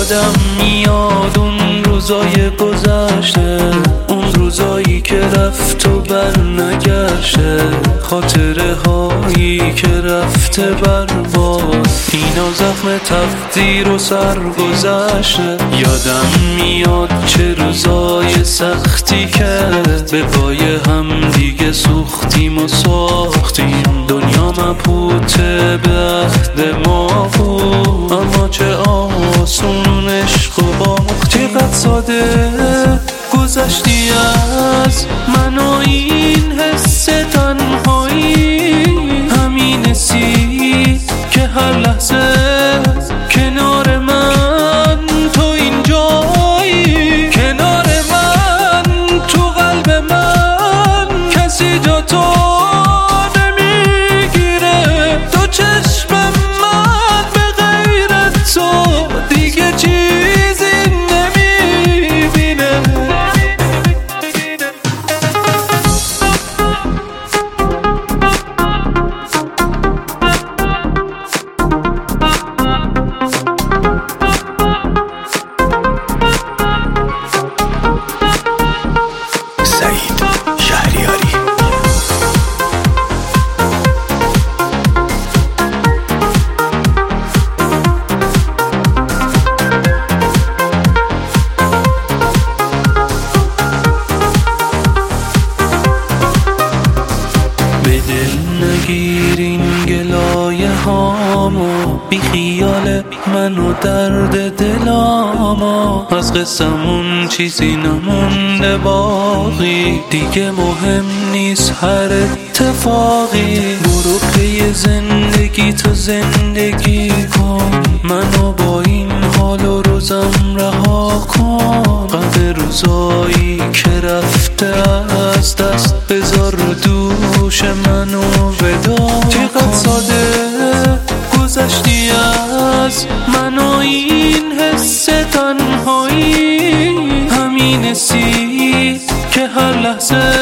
یادم میاد اون روزای گذشته، اون روزایی که رفت و بر نگشته، خاطره هایی که رفته برباد، اینا زخم تقدیر و سرگذشته. یادم میاد چه روزای سختی که به پای هم دیگه سوختیم و ساختیم، دنیا مبهوته به عهد ما بود، اما چه آسون عشق و باخت. چقدر ساده گذشتی از من و این حس تنهایی، همین حسی که هر لحظه کنار من تو اینجایی، کنار من تو قلب من کسی جا تو نمیگیره، تو چشم من به غیر تو دیگه چیزی نمیبینه. نگیر این گلایه هامو، بی خیال من و درد دلامو، از قصمون چیزی نمونده باقی، دیگه مهم نیست هر اتفاقی. برو پی زندگی تو زندگی کن، منو با این حال و روزم رها کن، قدر روزایی که رفته از دست بذار رو دوش منو ودا. چقدر ساده گذشتی از من و این حس تنهایی، همین حسی که هر لحظه